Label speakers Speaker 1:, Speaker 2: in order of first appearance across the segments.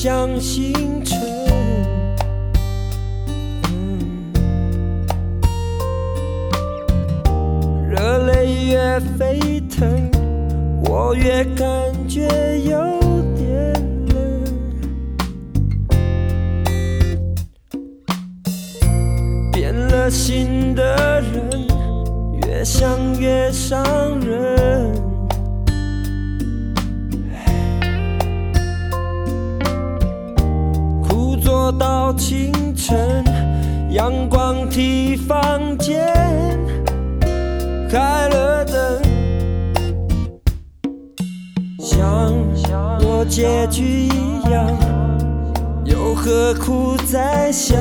Speaker 1: 像星辰。热泪越沸腾，我越感觉有点冷。变了心的人，越想越伤人。苦坐到清晨，阳光替房间开了灯，像若结局一样，又何苦再想？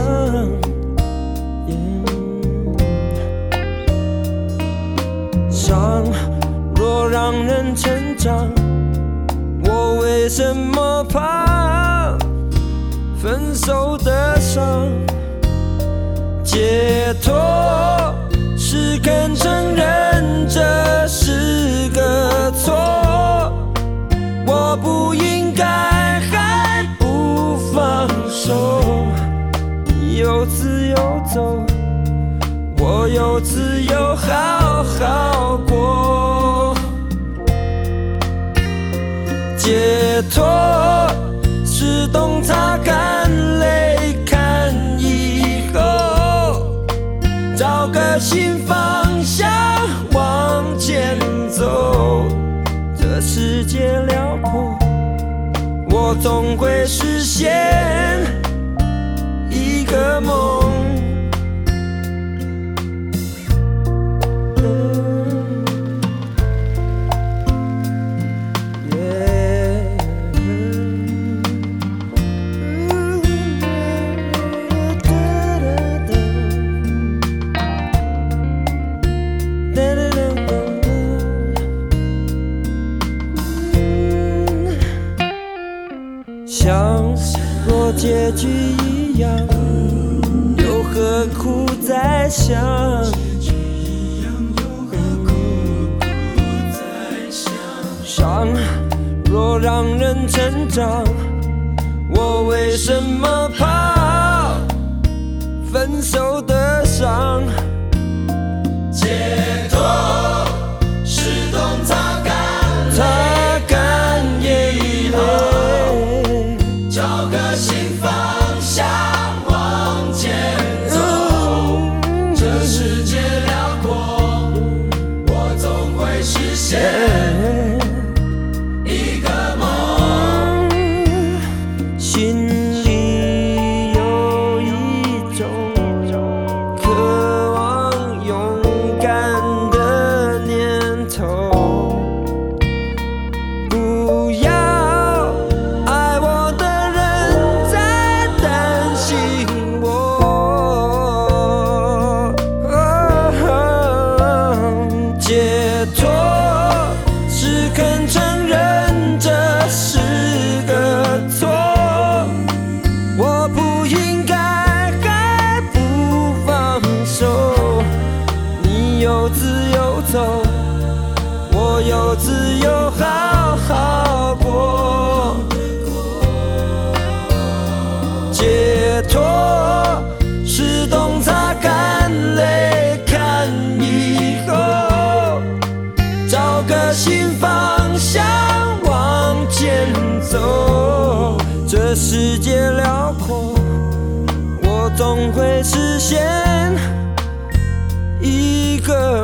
Speaker 1: 伤若让人成长，我为什么怕分手的伤？解脱是肯承认这是个错，我不应该还不放手。你有自由走，我有自由好好过。解脱是懂擦干泪，看以后找个新方向往前走。这世界辽阔，我总会实现一个梦。像若结局一样，又何苦再想？伤若让人成长，我为什么怕分手的伤？解脱是懂擦干以后，找个新方向往前走。这世界辽阔，我总会实现一个梦。心里有一种渴望勇敢的念头，不要解脱是肯承认这是个错，我不应该还不放手。你有自由走，我有自由好好过。解脱是懂擦干泪，看以后找个新方向往前走。这世界辽阔，我总会实现一个